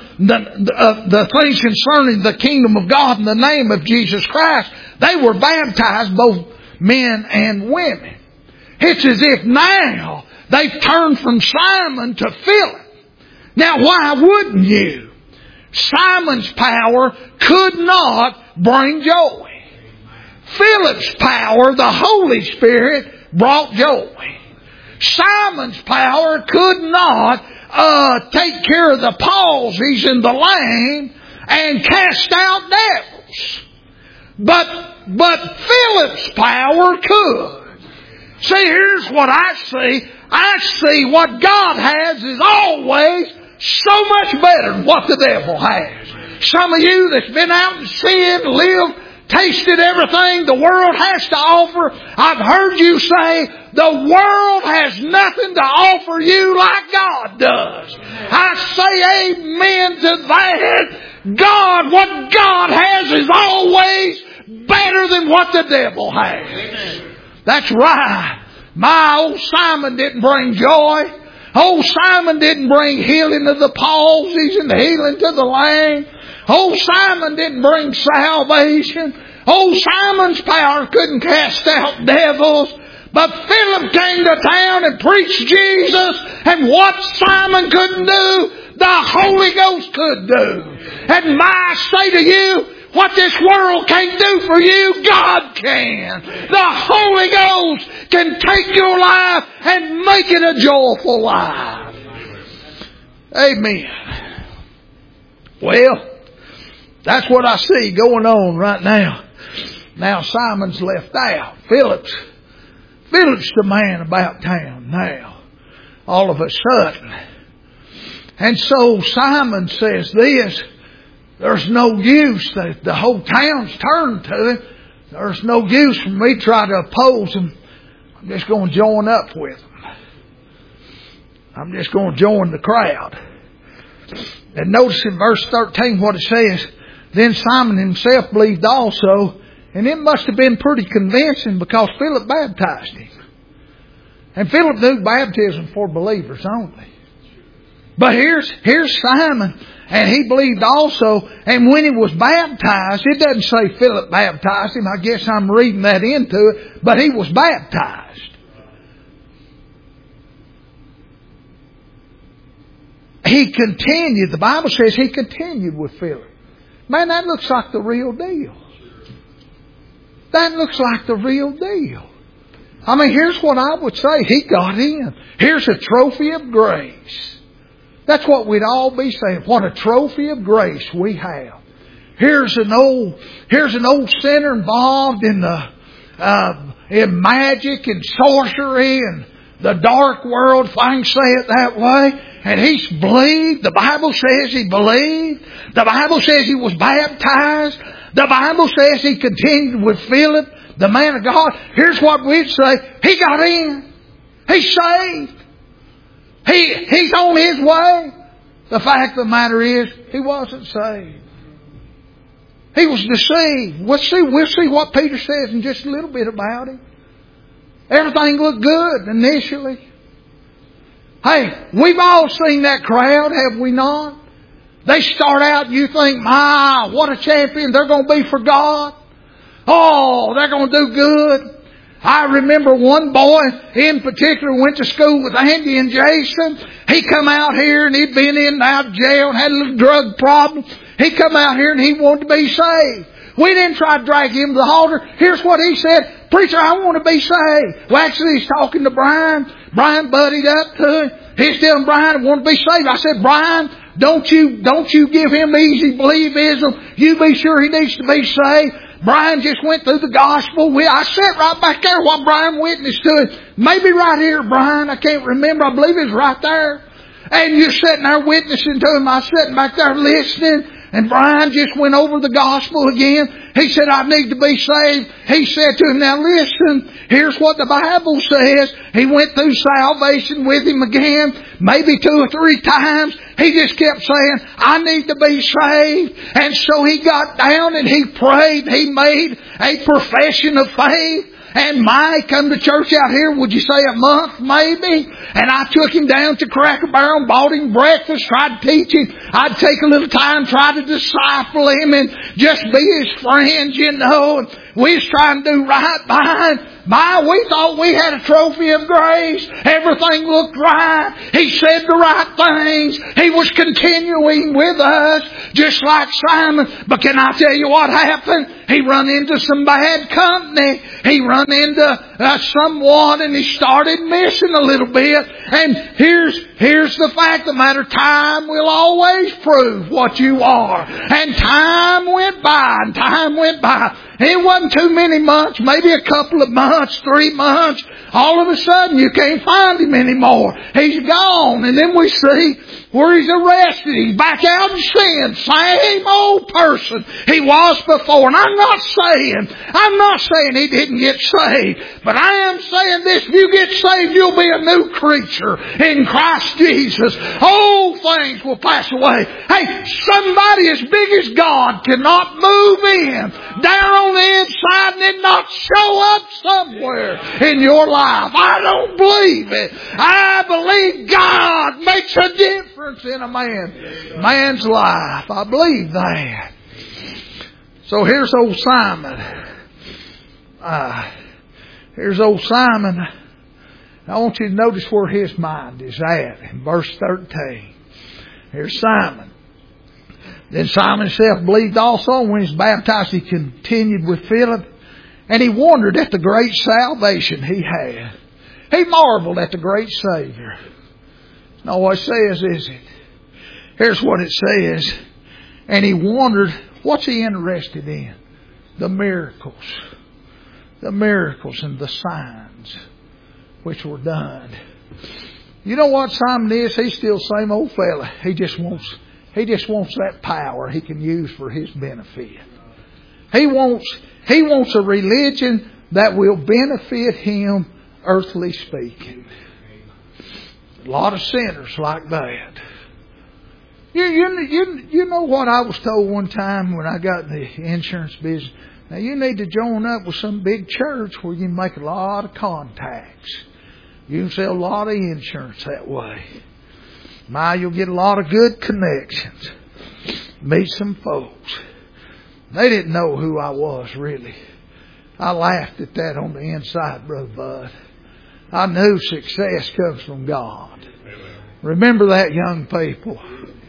concerning the kingdom of God in the name of Jesus Christ, they were baptized, both men and women. It's as if now they've turned from Simon to Philip. Now, why wouldn't you? Simon's power could not bring joy. Philip's power, the Holy Spirit, brought joy. Simon's power could not take care of the palsies and the lame and cast out devils. But Philip's power could. See, here's what I see. I see what God has is always so much better than what the devil has. Some of you that's been out in sin, lived, tasted everything the world has to offer, I've heard you say the world has nothing to offer you like God does. I say amen to that. God, what God has is always better than what the devil has. Amen. That's right. My old Simon didn't bring joy. Old Simon didn't bring healing to the palsies and healing to the lame. Old Simon didn't bring salvation. Old Simon's power couldn't cast out devils. But Philip came to town and preached Jesus. And what Simon couldn't do, the Holy Ghost could do. And I say to you, what this world can't do for you, God can. The Holy Ghost can take your life and make it a joyful life. Amen. Well, that's what I see going on right now. Now Simon's left out. Philip's the man about town now. All of a sudden. And so Simon says this. There's no use. The whole town's turned to him. There's no use for me to try to oppose him. I'm just going to join up with them. I'm just going to join the crowd. And notice in verse 13 what it says. Then Simon himself believed also. And it must have been pretty convincing because Philip baptized him. And Philip knew baptism for believers only. But here's Simon, and he believed also. And when he was baptized, it doesn't say Philip baptized him. I guess I'm reading that into it. But he was baptized. He continued. The Bible says he continued with Philip. Man, that looks like the real deal. That looks like the real deal. I mean, here's what I would say. He got in. Here's a trophy of grace. That's what we'd all be saying. What a trophy of grace we have. Here's an old sinner involved in in magic and sorcery and the dark world, if I can say it that way. And he's believed. The Bible says he believed. The Bible says he was baptized. The Bible says he continued with Philip, the man of God. Here's what we'd say. He got in. He's saved. He's on his way. The fact of the matter is, he wasn't saved. He was deceived. We'll see what Peter says in just a little bit about him. Everything looked good initially. Hey, we've all seen that crowd, have we not? They start out and you think, my, what a champion. They're going to be for God. Oh, they're going to do good. I remember one boy in particular went to school with Andy and Jason. He come out here and he'd been in and out of jail and had a little drug problem. He come out here and he wanted to be saved. We didn't try to drag him to the altar. Here's what he said. Preacher, I want to be saved. Well, actually, he's talking to Brian. Brian buddied up to him. He's telling Brian, I want to be saved. I said, Brian, don't you give him easy believism. You be sure he needs to be saved. Brian just went through the gospel. I sat right back there while Brian witnessed to it. Maybe right here, Brian. I can't remember. I believe it's right there. And you're sitting there witnessing to him. I was sitting back there listening. And Brian just went over the gospel again. He said, I need to be saved. He said to him, now listen, here's what the Bible says. He went through salvation with him again, maybe 2 or 3 times. He just kept saying, I need to be saved. And so he got down and he prayed. He made a profession of faith. And Mike come to church out here, would you say a month maybe? And I took him down to Cracker Barrel, bought him breakfast, tried to teach him. I'd take a little time, try to disciple him and just be his friend, you know. And we was trying to do right by him. We thought we had a trophy of grace. Everything looked right. He said the right things. He was continuing with us, just like Simon. But can I tell you what happened? He run into some bad company. He run into someone and he started missing a little bit. And here's the fact of the matter. Time will always prove what you are. And time went by and time went by. It wasn't too many months, maybe a couple of months, 3 months. All of a sudden, you can't find him anymore. He's gone. And then we see where he's arrested. He's back out in sin. Same old person he was before. And I'm not saying he didn't get saved. But I am saying this. If you get saved, you'll be a new creature in Christ Jesus. Old things will pass away. Hey, somebody as big as God cannot move in down on the inside and then not show up somewhere in your life. I don't believe it. I believe God makes a difference in a man's life. I believe that. So here's old Simon. Here's old Simon. I want you to notice where his mind is at in verse 13. Here's Simon. Then Simon himself believed also. When he was baptized, he continued with Philip. And he wondered at the great salvation he had. He marveled at the great Savior. Now what it says is it. Here's what it says. And he wondered, what's he interested in? The miracles. The miracles and the signs which were done. You know what Simon is? He's still the same old fella. He just wants that power he can use for his benefit. He wants a religion that will benefit him, earthly speaking. A lot of sinners like that. You know what I was told one time when I got in the insurance business? Now you need to join up with some big church where you make a lot of contacts. You can sell a lot of insurance that way. You'll get a lot of good connections. Meet some folks. They didn't know who I was, really. I laughed at that on the inside, Brother Bud. I knew success comes from God. Remember that, young people.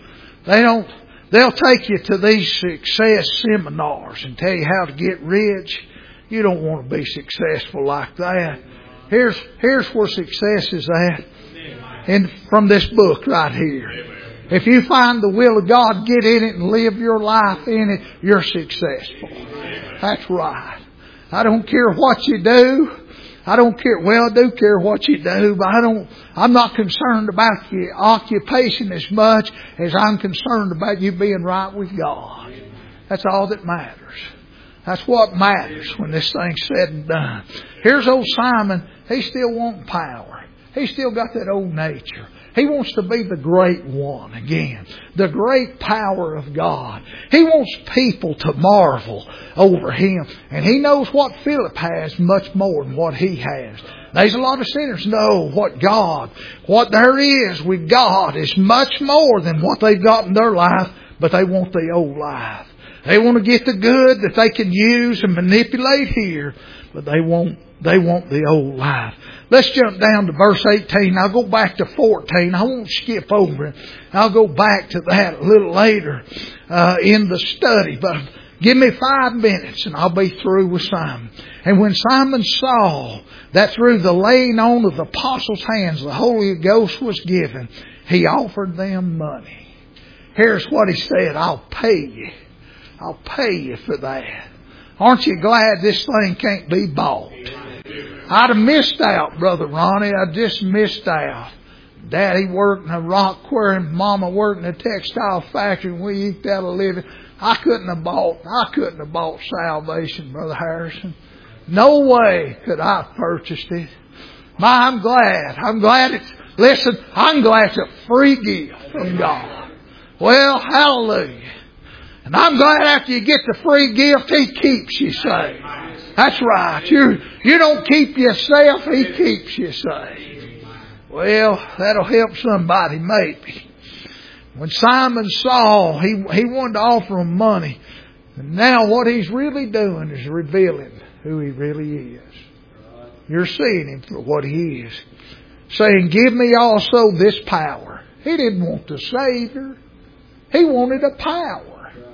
They'll take you to these success seminars and tell you how to get rich. You don't want to be successful like that. Here's where success is at. And from this book right here. If you find the will of God, get in it and live your life in it, you're successful. That's right. I don't care what you do. I don't care. Well, I do care what you do, but I'm not concerned about your occupation as much as I'm concerned about you being right with God. That's all that matters. That's what matters when this thing's said and done. Here's old Simon. He's still wanting power. He's still got that old nature. He wants to be the great one again. The great power of God. He wants people to marvel over him. And he knows what Philip has much more than what he has. There's a lot of sinners know what there is with God is much more than what they've got in their life, but they want the old life. They want to get the good that they can use and manipulate here, but they want the old life. Let's jump down to verse 18. I'll go back to 14. I won't skip over it. I'll go back to that a little later in the study. But give me 5 minutes and I'll be through with Simon. And when Simon saw that through the laying on of the apostles' hands the Holy Ghost was given, he offered them money. Here's what he said. I'll pay you. I'll pay you for that. Aren't you glad this thing can't be bought? I'd have missed out, Brother Ronnie. I just missed out. Daddy worked in a rock quarry and Mama worked in a textile factory and we eked out a living. I couldn't have bought salvation, Brother Harrison. No way could I have purchased it. I'm glad. I'm glad it's a free gift from God. Well, hallelujah. And I'm glad after you get the free gift, He keeps you saved. That's right. You don't keep yourself, He keeps you saved. Well, that'll help somebody maybe. When Simon saw, he wanted to offer him money. And now what he's really doing is revealing who he really is. You're seeing him for what he is. Saying, give me also this power. He didn't want the Savior. He wanted a power.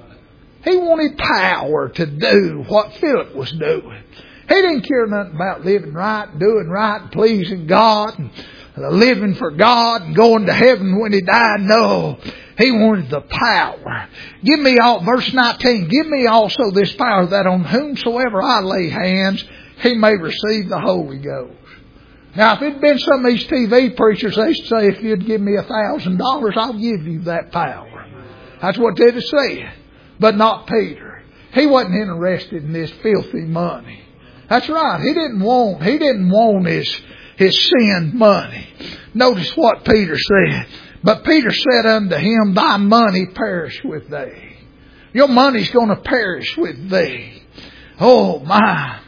He wanted power to do what Philip was doing. He didn't care nothing about living right, doing right, and pleasing God, and living for God, and going to heaven when he died. No, he wanted the power. Verse 19, give me also this power that on whomsoever I lay hands, he may receive the Holy Ghost. Now, if it'd been some of these TV preachers, they'd say, if you'd give me $1,000, I'll give you that power. That's what they'd have said. But not Peter. He wasn't interested in this filthy money. That's right. He didn't want his sin money. Notice what Peter said. But Peter said unto him, thy money perish with thee. Your money's going to perish with thee. Oh my.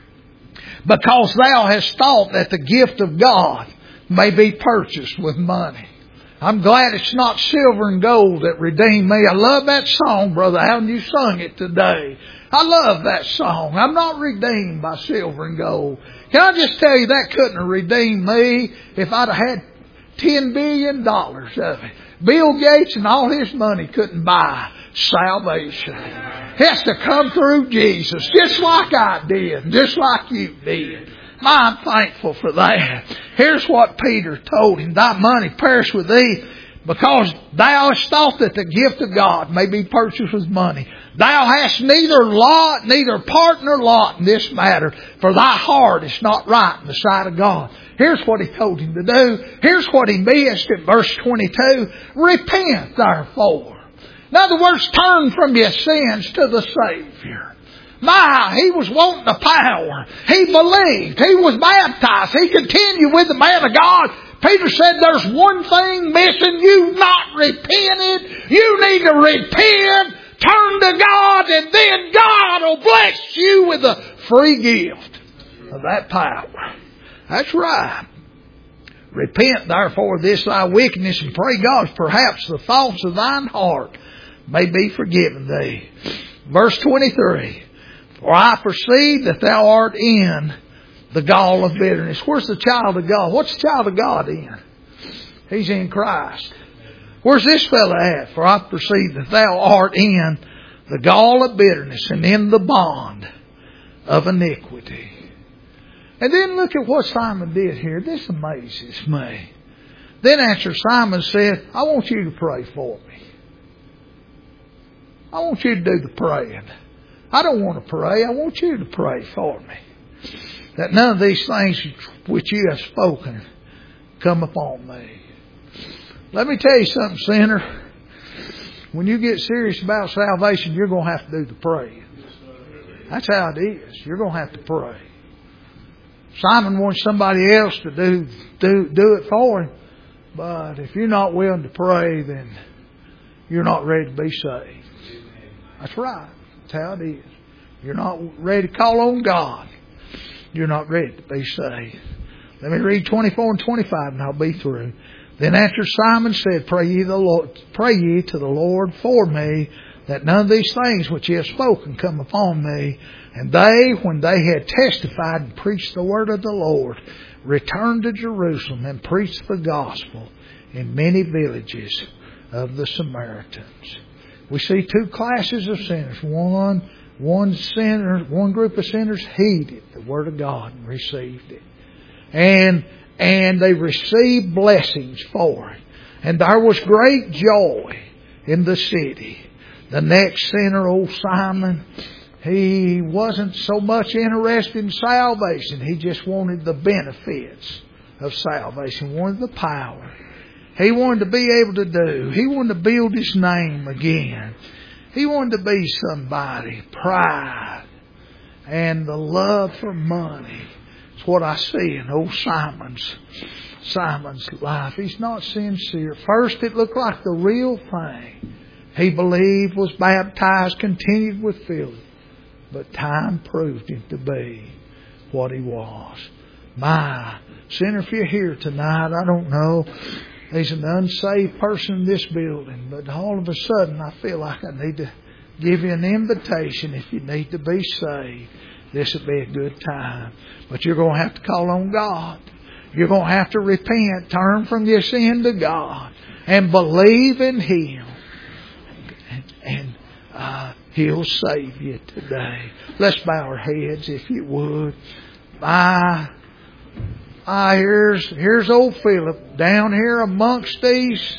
Because thou hast thought that the gift of God may be purchased with money. I'm glad it's not silver and gold that redeemed me. I love that song, Brother Allen. You sung it today. I love that song. I'm not redeemed by silver and gold. Can I just tell you that couldn't have redeemed me if I'd have had $10 billion of it. Bill Gates and all his money couldn't buy salvation. It has to come through Jesus, just like I did, just like you did. I'm thankful for that. Here's what Peter told him. Thy money perish with thee, because thou hast thought that the gift of God may be purchased with money. Thou hast neither part nor lot in this matter, for thy heart is not right in the sight of God. Here's what he told him to do. Here's what he missed in verse 22. Repent therefore. In other words, turn from your sins to the Savior. He was wanting the power. He believed. He was baptized. He continued with the man of God. Peter said, there's one thing missing. You've not repented. You need to repent. Turn to God, and then God will bless you with the free gift of that power. That's right. Repent therefore of this thy wickedness, and pray God, perhaps the thoughts of thine heart may be forgiven thee. Verse 23. For I perceive that thou art in the gall of bitterness. Where's the child of God? What's the child of God in? He's in Christ. Where's this fella at? For I perceive that thou art in the gall of bitterness and in the bond of iniquity. And then look at what Simon did here. This amazes me. Then answered Simon said, I want you to pray for me. I want you to do the praying. I don't want to pray. I want you to pray for me. That none of these things which you have spoken come upon me. Let me tell you something, sinner. When you get serious about salvation, you're going to have to do the praying. That's how it is. You're going to have to pray. Simon wants somebody else to do it for him. But if you're not willing to pray, then you're not ready to be saved. That's right. That's how it is. You're not ready to call on God. You're not ready to be saved. Let me read 24 and 25 and I'll be through. Then answered Simon said, Pray ye to the Lord for me, that none of these things which ye have spoken come upon me. And they, when they had testified and preached the word of the Lord, returned to Jerusalem and preached the gospel in many villages of the Samaritans. We see two classes of sinners. One group of sinners heeded the word of God and received it. And they received blessings for it. And there was great joy in the city. The next sinner, old Simon, he wasn't so much interested in salvation. He just wanted the benefits of salvation. He wanted the power. He wanted to be able to do. He wanted to build his name again. He wanted to be somebody. Pride and the love for money. It's what I see in old Simon's life. He's not sincere. First it looked like the real thing. He believed, was baptized, continued with Philip. But time proved him to be what he was. My sinner, if you're here tonight, I don't know. There's an unsaved person in this building, but all of a sudden I feel like I need to give you an invitation. If you need to be saved, this would be a good time. But you're going to have to call on God. You're going to have to repent, turn from your sin to God, and believe in Him. And He'll save you today. Let's bow our heads, if you would. Here's old Philip down here amongst these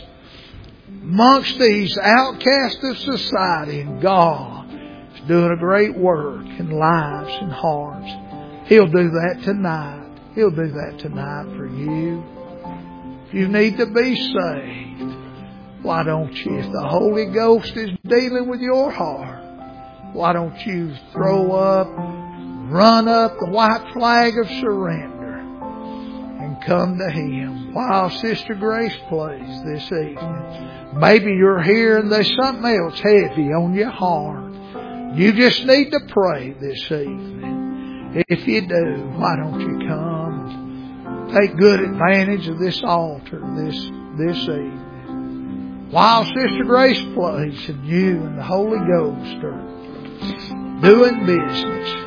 outcasts of society, and God is doing a great work in lives and hearts. He'll do that tonight. He'll do that tonight for you. If you need to be saved, why don't you, if the Holy Ghost is dealing with your heart, why don't you run up the white flag of surrender and come to Him while Sister Grace plays this evening. Maybe you're here and there's something else heavy on your heart. You just need to pray this evening. If you do, why don't you come and take good advantage of this altar this evening. While Sister Grace plays and you and the Holy Ghost are doing business.